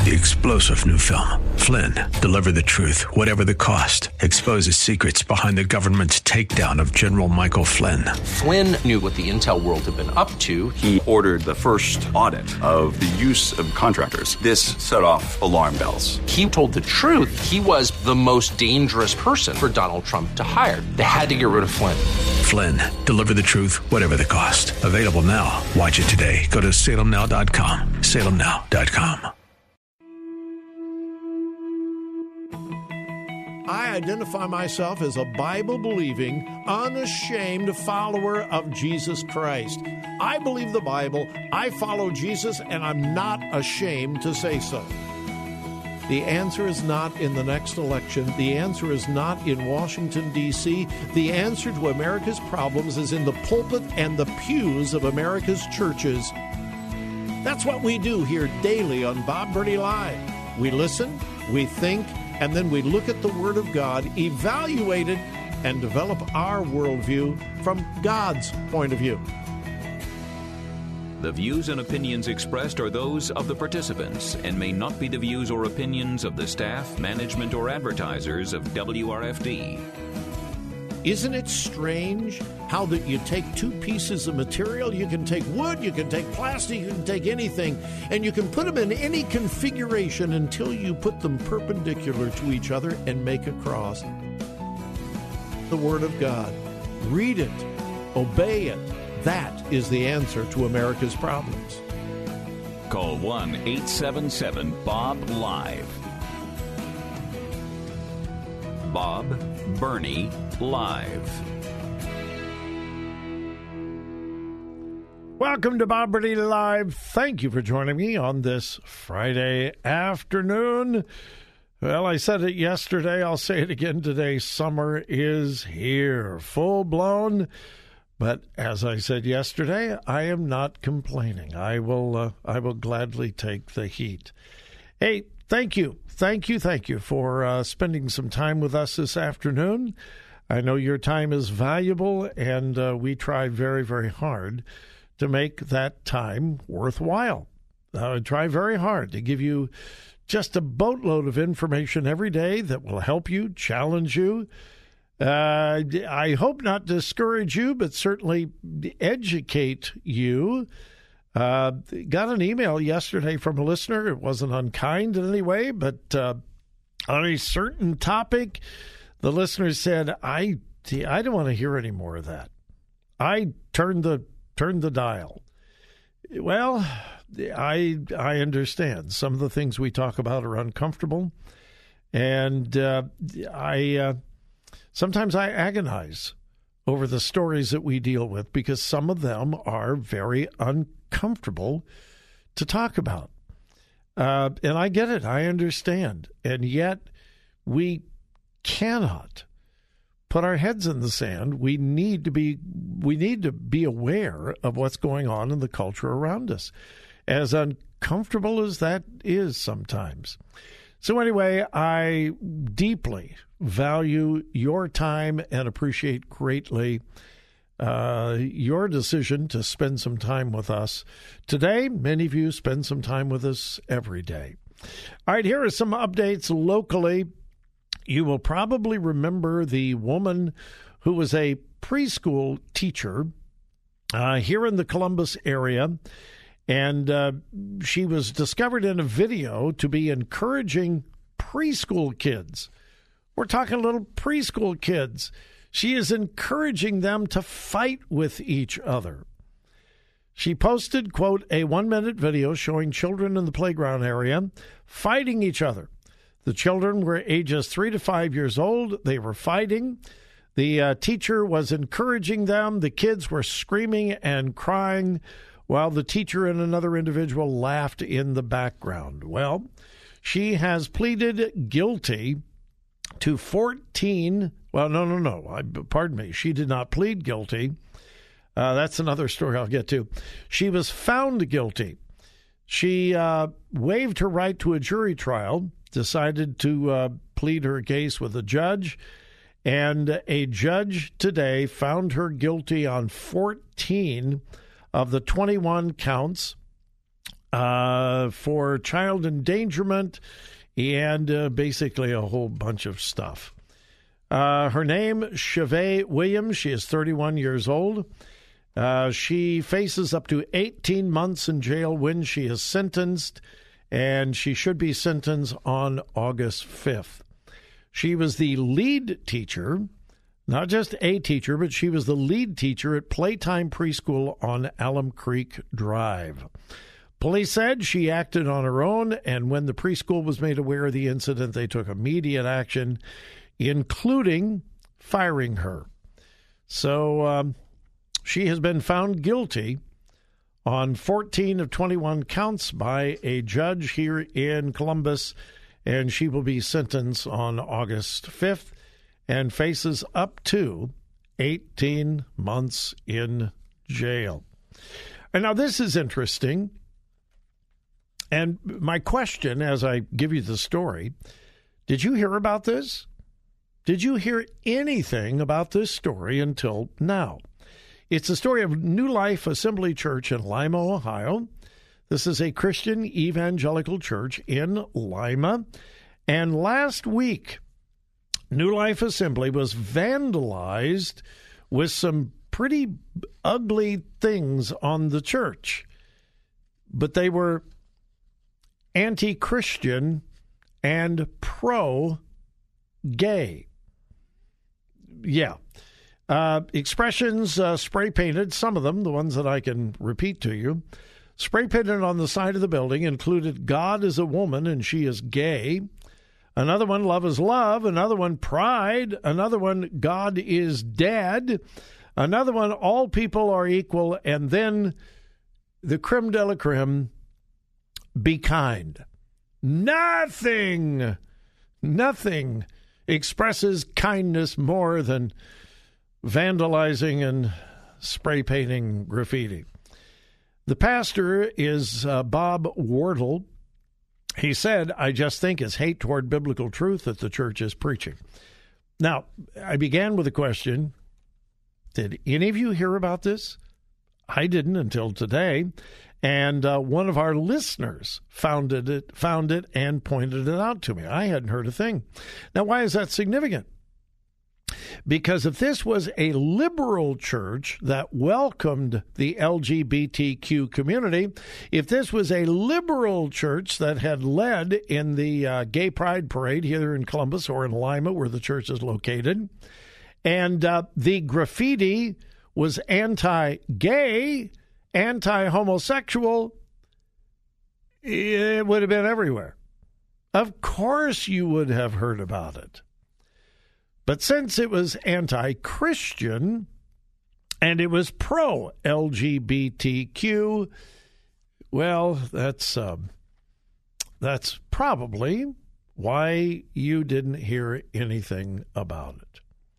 The explosive new film, Flynn, deliver the truth, whatever the cost, exposes secrets behind the government's takedown of General Michael Flynn. Flynn knew what the intel world had been up to. He ordered the first audit of the use of contractors. This set off alarm bells. He told the truth. He was the most dangerous person for Donald Trump to hire. They had to get rid of Flynn. Flynn, deliver the truth, whatever the cost. Available now. Watch it today. Go to salemnow.com. salemnow.com. I identify myself as a Bible-believing, unashamed follower of Jesus Christ. I believe the Bible, I follow Jesus, and I'm not ashamed to say so. The answer is not in the next election. The answer is not in Washington, D.C. The answer to America's problems is in the pulpit and the pews of America's churches. That's what we do here daily on Bob Burney Live. We listen, we think, and then we look at the Word of God, evaluate it, and develop our worldview from God's point of view. The views and opinions expressed are those of the participants and may not be the views or opinions of the staff, management, or advertisers of WRFD. Isn't it strange how that you take two pieces of material, you can take wood, you can take plastic, you can take anything, and you can put them in any configuration until you put them perpendicular to each other and make a cross. The Word of God. Read it. Obey it. That is the answer to America's problems. Call 1-877-BOB-LIVE. Bob Burney Live. Welcome to Bob Burney Live. Thank you for joining me on this Friday afternoon. Well, I said it yesterday. I'll say it again today. Summer is here, full blown. But as I said yesterday, I am not complaining. I will gladly take the heat. Hey, thank you for spending some time with us this afternoon. I know your time is valuable, and we try very, very hard to make that time worthwhile. I try very hard to give you just a boatload of information every day that will help you, challenge you. I hope not discourage you, but certainly educate you. Got an email yesterday from a listener. It wasn't unkind in any way, but on a certain topic, the listener said, I don't want to hear any more of that. I turned the dial. Well, I understand. Some of the things we talk about are uncomfortable, and sometimes I agonize over the stories that we deal with because some of them are very uncomfortable to talk about. And I get it. I understand. And yet we cannot put our heads in the sand. We need to be aware of what's going on in the culture around us, as uncomfortable as that is sometimes. So anyway, I deeply value your time and appreciate greatly your decision to spend some time with us today. Many of you spend some time with us every day. All right, here are some updates locally. You will probably remember the woman who was a preschool teacher here in the Columbus area. And she was discovered in a video to be encouraging preschool kids. We're talking little preschool kids. She is encouraging them to fight with each other. She posted, quote, a 1-minute video showing children in the playground area fighting each other. The children were ages 3 to 5 years old. They were fighting. The teacher was encouraging them. The kids were screaming and crying, while the teacher and another individual laughed in the background. Well, she has pleaded guilty to 14. Well, no. Pardon me. She did not plead guilty. That's another story I'll get to. She was found guilty. She waived her right to a jury trial, decided to plead her case with a judge, and a judge today found her guilty on 14 of the 21 counts for child endangerment and basically a whole bunch of stuff. Her name, Chevée Williams. She is 31 years old. She faces up to 18 months in jail when she is sentenced, and she should be sentenced on August 5th. She was the lead teacher, not just a teacher, but she was the lead teacher at Playtime Preschool on Alum Creek Drive. Police said she acted on her own, and when the preschool was made aware of the incident, they took immediate action, including firing her. So she has been found guilty on 14 of 21 counts by a judge here in Columbus, and she will be sentenced on August 5th and faces up to 18 months in jail. And now this is interesting. And my question as I give you the story, did you hear about this? Did you hear anything about this story until now? It's the story of New Life Assembly Church in Lima, Ohio. This is a Christian evangelical church in Lima. And last week, New Life Assembly was vandalized with some pretty ugly things on the church. But they were anti-Christian and pro-gay. Yeah. Expressions spray-painted, some of them, the ones that I can repeat to you, spray-painted on the side of the building included God is a woman and she is gay. Another one, love is love. Another one, pride. Another one, God is dead. Another one, all people are equal. And then the creme de la creme, be kind. Nothing expresses kindness more than vandalizing and spray painting graffiti. The pastor is Bob Wardle. He said, I just think it's hate toward biblical truth that the church is preaching. Now, I began with a question. Did any of you hear about this? I didn't until today. And one of our listeners found it and pointed it out to me. I hadn't heard a thing. Now, why is that significant? Because if this was a liberal church that welcomed the LGBTQ community, if this was a liberal church that had led in the Gay Pride Parade here in Columbus or in Lima, where the church is located, and the graffiti was anti-gay, anti-homosexual, it would have been everywhere. Of course you would have heard about it. But since it was anti-Christian and it was pro-LGBTQ, well, that's probably why you didn't hear anything about it.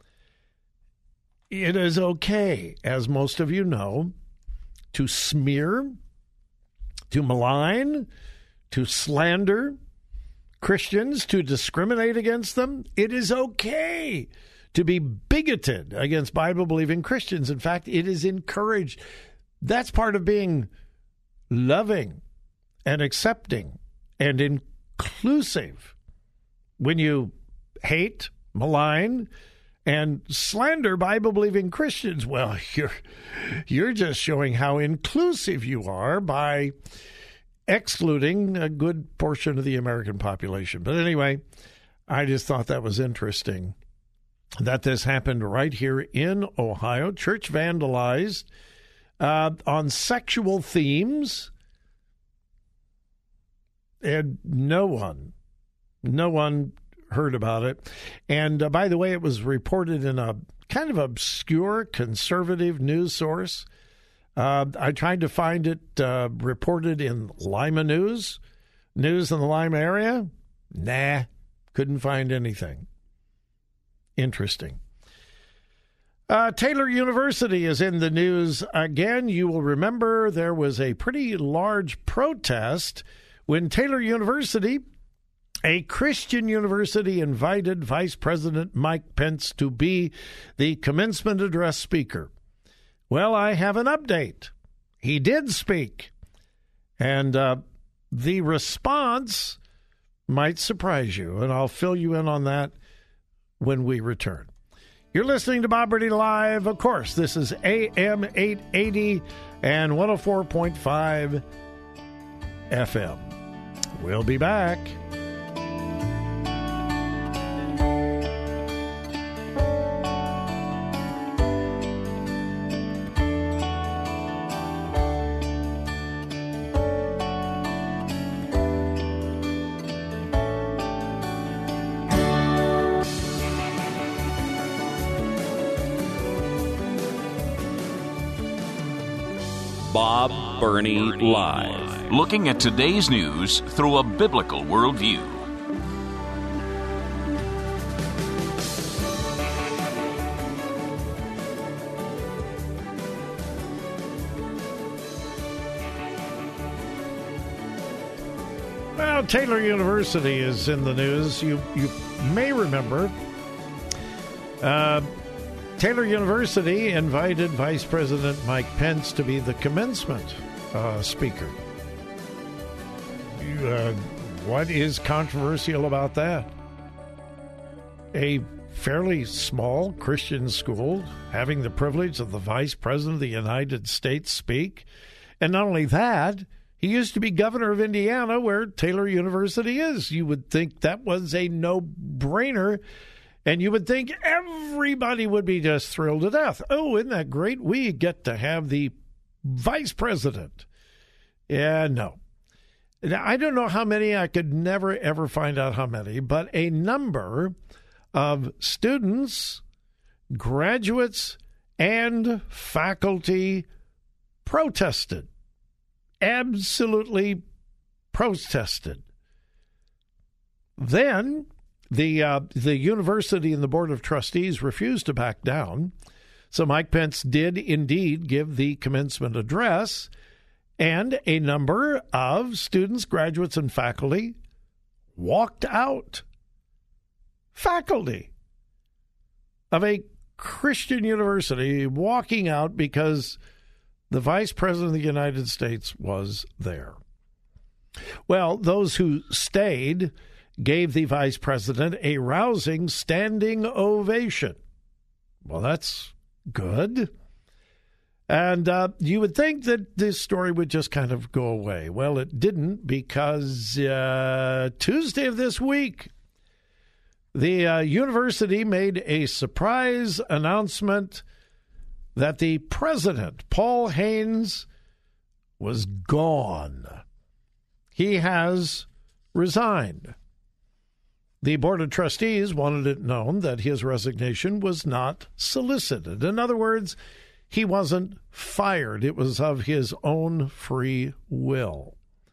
It is okay, as most of you know, to smear, to malign, to slander Christians, to discriminate against them. It is okay to be bigoted against Bible-believing Christians. In fact, it is encouraged. That's part of being loving and accepting and inclusive. When you hate, malign, and slander Bible-believing Christians, well, you're just showing how inclusive you are by excluding a good portion of the American population. But anyway, I just thought that was interesting that this happened right here in Ohio. Church vandalized on sexual themes, and no one heard about it. And by the way, it was reported in a kind of obscure conservative news source. I tried to find it reported in Lima News in the Lima area. Nah, couldn't find anything. Interesting. Taylor University is in the news again. You will remember there was a pretty large protest when Taylor University, a Christian university, invited Vice President Mike Pence to be the commencement address speaker. Well, I have an update. He did speak, And the response might surprise you, and I'll fill you in on that when we return. You're listening to Bob Burney Live. Of course, this is AM 880 and 104.5 FM. We'll be back. Bob Burney Live. Looking at today's news through a biblical worldview. Well, Taylor University is in the news. You may remember Taylor University invited Vice President Mike Pence to be the commencement speaker. What is controversial about that? A fairly small Christian school having the privilege of the Vice President of the United States speak. And not only that, he used to be governor of Indiana, where Taylor University is. You would think that was a no-brainer. And you would think everybody would be just thrilled to death. Oh, isn't that great? We get to have the vice president. Yeah, no. Now, I don't know how many. I could never, ever find out how many. But a number of students, graduates, and faculty protested. Absolutely protested. Then the university and the Board of Trustees refused to back down. So Mike Pence did indeed give the commencement address, and a number of students, graduates, and faculty walked out. Faculty of a Christian university walking out because the Vice President of the United States was there. Well, those who stayed gave the Vice President a rousing standing ovation. Well, that's good. And you would think that this story would just kind of go away. Well, it didn't, because Tuesday of this week, the university made a surprise announcement that the president, Paul Haynes, was gone. He has resigned. The Board of Trustees wanted it known that his resignation was not solicited. In other words, he wasn't fired. It was of his own free will.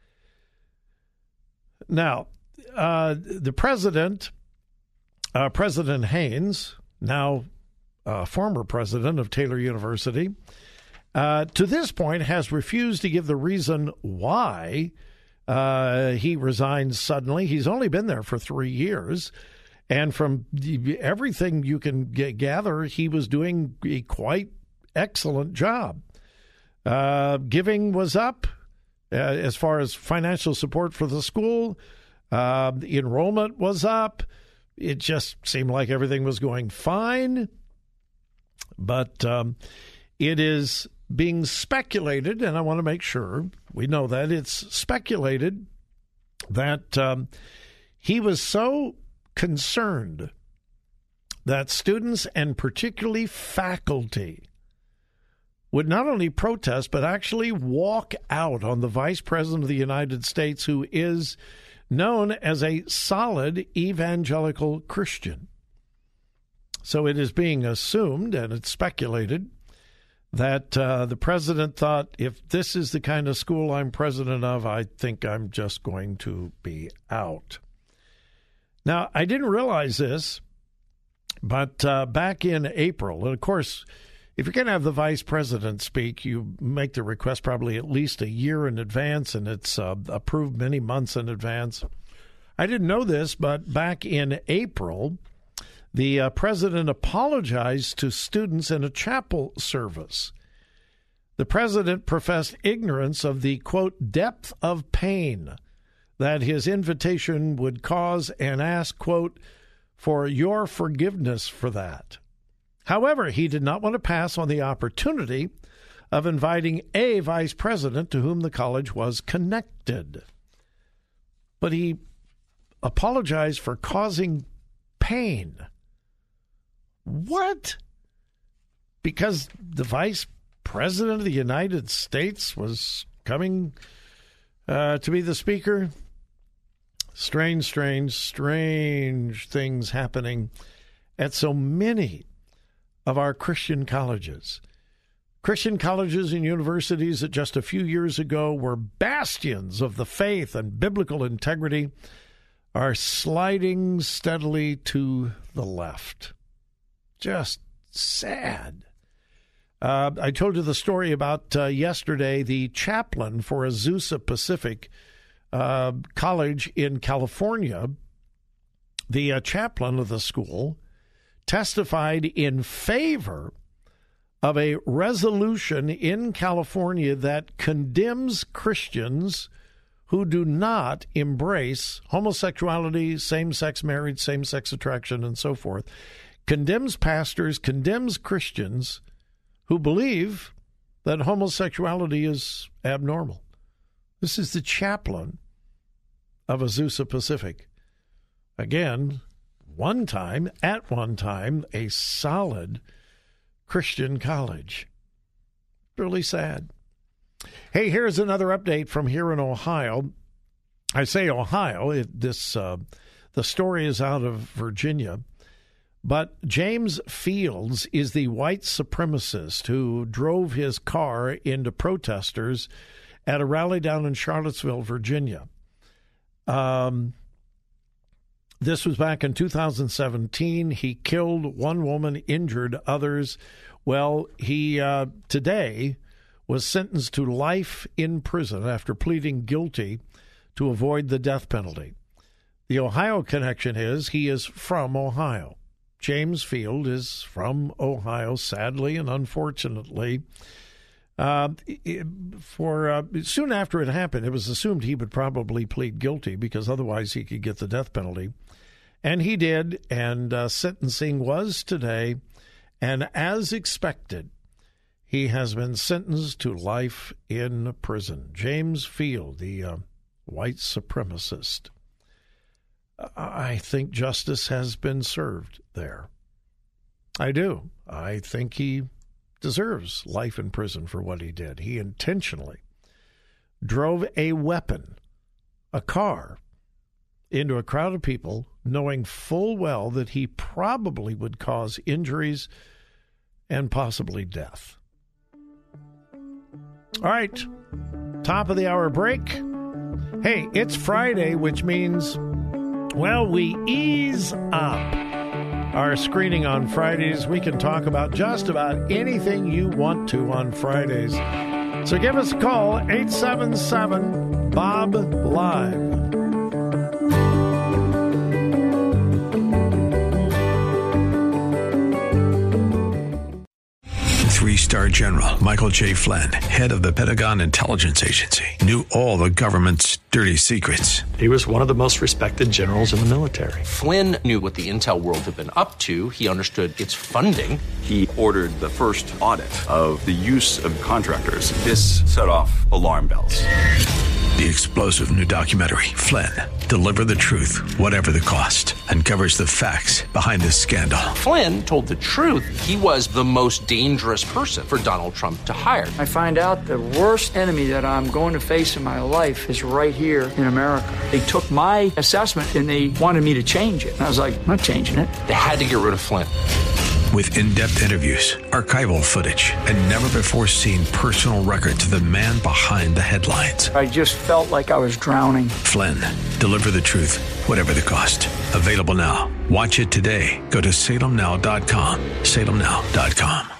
Now, the president, President Haynes, now former president of Taylor University, to this point has refused to give the reason why he resigned suddenly. He's only been there for 3 years. And from everything you can gather, he was doing a quite excellent job. Giving was up as far as financial support for the school. Enrollment was up. It just seemed like everything was going fine. But it is being speculated, and I want to make sure we know that it's speculated that he was so concerned that students and particularly faculty would not only protest but actually walk out on the Vice President of the United States, who is known as a solid evangelical Christian. So it is being assumed, and it's speculated, that the president thought, if this is the kind of school I'm president of, I think I'm just going to be out. Now, I didn't realize this, but back in April, and of course, if you're going to have the vice president speak, you make the request probably at least a year in advance, and it's approved many months in advance. I didn't know this, but back in April, the president apologized to students in a chapel service. The president professed ignorance of the, quote, depth of pain that his invitation would cause and asked, quote, for your forgiveness for that. However, he did not want to pass on the opportunity of inviting a vice president to whom the college was connected. But he apologized for causing pain. What? Because the vice president of the United States was coming to be the speaker? Strange things happening at so many of our Christian colleges. Christian colleges and universities that just a few years ago were bastions of the faith and biblical integrity are sliding steadily to the left. Just sad. I told you the story about yesterday, the chaplain for Azusa Pacific College in California. The chaplain of the school testified in favor of a resolution in California that condemns Christians who do not embrace homosexuality, same-sex marriage, same-sex attraction, and so forth. Condemns pastors, condemns Christians who believe that homosexuality is abnormal. This is the chaplain of Azusa Pacific. Again, at one time, a solid Christian college. Really sad. Hey, here's another update from here in Ohio. I say Ohio. The story is out of Virginia. But James Fields is the white supremacist who drove his car into protesters at a rally down in Charlottesville, Virginia. This was back in 2017. He killed one woman, injured others. Well, he today was sentenced to life in prison after pleading guilty to avoid the death penalty. The Ohio connection is he is from Ohio. James Field is from Ohio, sadly and unfortunately. Soon after it happened, it was assumed he would probably plead guilty because otherwise he could get the death penalty. And he did, and sentencing was today. And as expected, he has been sentenced to life in prison. James Field, the white supremacist. I think justice has been served there. I do. I think he deserves life in prison for what he did. He intentionally drove a weapon, a car, into a crowd of people, knowing full well that he probably would cause injuries and possibly death. All right, top of the hour break. Hey, it's Friday, which means, well, we ease up our screening on Fridays. We can talk about just about anything you want to on Fridays. So give us a call, 877-BOB-LIVE. Three-star General Michael J. Flynn, head of the Pentagon Intelligence Agency, knew all the government's dirty secrets. He was one of the most respected generals in the military. Flynn knew what the intel world had been up to. He understood its funding. He ordered the first audit of the use of contractors. This set off alarm bells. The explosive new documentary, Flynn, Deliver the Truth, Whatever the Cost, uncovers the facts behind this scandal. Flynn told the truth. He was the most dangerous person for Donald Trump to hire. I find out the worst enemy that I'm going to face in my life is right here in America. They took my assessment and they wanted me to change it. And I was like, I'm not changing it. They had to get rid of Flynn. With in-depth interviews, archival footage, and never-before-seen personal records of the man behind the headlines. I just felt like I was drowning. Flynn, Deliver the Truth, Whatever the Cost. Available now. Watch it today. Go to salemnow.com. salemnow.com.